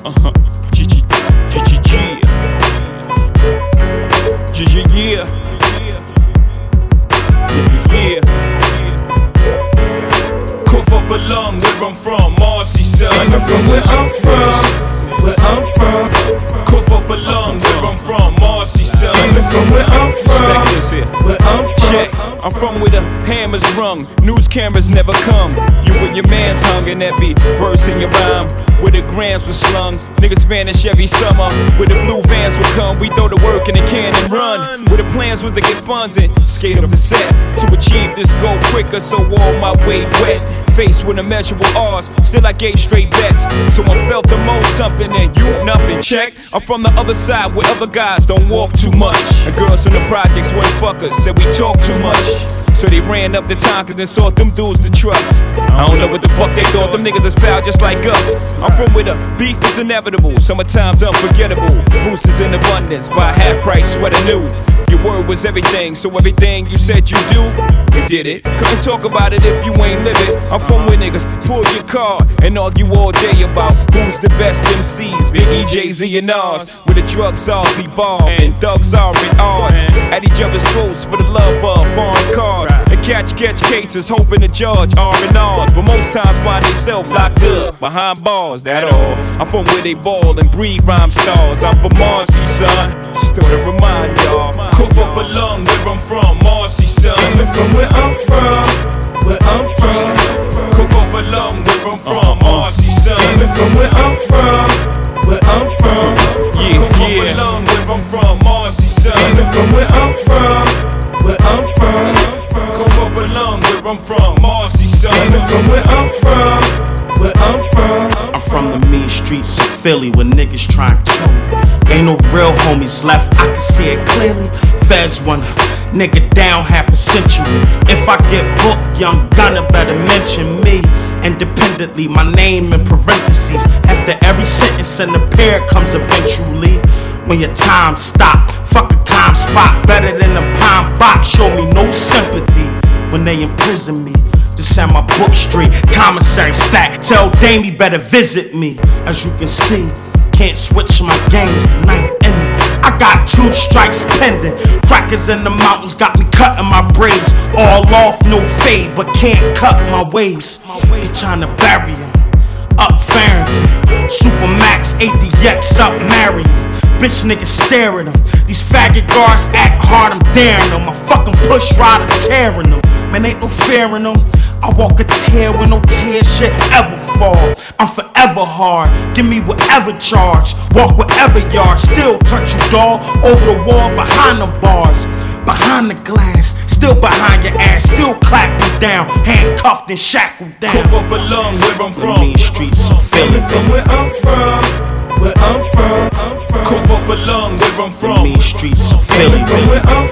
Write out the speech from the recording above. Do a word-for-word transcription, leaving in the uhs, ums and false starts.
Uh-huh. G G G G G. G G yeah. Yeah, yeah. Kuffa Belong, where I'm from, Marcy son. I'm from where I'm from, where I'm from. Kuffa Belong, where I'm from, Marcy son. I'm from where I'm from, where I'm from. Check, I'm from where the hammers rung, news cameras never come. You and your man's hung in every verse in your rhyme. Where the grams were slung, niggas vanish every summer. Where the blue vans would come, we throw the work in the can and run. Where the plans was to get funds and skate up the set. To achieve this goal quicker, so all my weight wet. Faced with immeasurable odds, still I gave straight bets. So I felt the most something and you nothing, check. I'm from the other side where other guys don't walk too much. And girls from the projects were fuckers, said we talk too much. So they ran up the time cause they sought them dudes to trust. I don't know what the fuck they thought, them niggas is foul just like us. I'm from where the beef is inevitable, summertime's unforgettable. Boost is in abundance, buy half price sweater new. Your word was everything, so everything you said you do, you did it. Couldn't talk about it if you ain't live it. I'm from where niggas pull your car and argue all day about who's the best M Cs, Biggie, Jay-Z and Nas. Where the drug czars evolve and thugs are at odds at each other's throats for the love of foreign cars. And catch catch cases hoping to judge R and R's, but most times find they self locked up behind bars, that all. I'm from where they ball and breed rhyme stars. I'm from Marcy, son, just thought to remind y'all. Kuffa Belong, where I'm from, Marcy, son. I'm from where I'm from, where I'm from. Kuffa Belong, where I'm from, Marcy, son. I'm from where I'm from, where I'm from. Yeah, Kuffa yeah. Belong, where I'm from, Marcy, son. I'm from where I'm from, where I'm from. Kuffa Belong, where I'm from, Marcy, son. I'm from where I'm from, where I'm from. I'm from the mean streets of Philly where niggas try and kill me. Ain't no real homies left, I can see it clearly. Feds want a nigga down half a century. If I get booked, young gunner better mention me. Independently, my name in parentheses. After every sentence and the pair comes eventually. When your time stop, fuck a calm spot. Better than a pine box, show me no sympathy. When they imprison me, just set my book straight. Commissary stack, tell Dame he better visit me. As you can see, can't switch my games, the knife in me. I got two strikes pending. Crackers in the mountains got me cutting my braids. All off, no fade, but can't cut my waves. They tryna bury him, up Farrington. Supermax, A D X up Marion. Bitch niggas stare at them. These faggot guards act hard, I'm daring them. I fucking push rider tearing them. Man, ain't no fear in them. I walk a tear with no tear shit ever fall. I'm forever hard, give me whatever charge. Walk whatever yard, still touch you dog. Over the wall, behind the bars. Behind the glass, still behind your ass. Still clap you down, handcuffed and shackled down. Kuffa Belong, where I'm from, the mean streets of Philly. From where I'm from, where I'm from. Kuffa Belong, where I'm The from, mean streets of Philly. From where I'm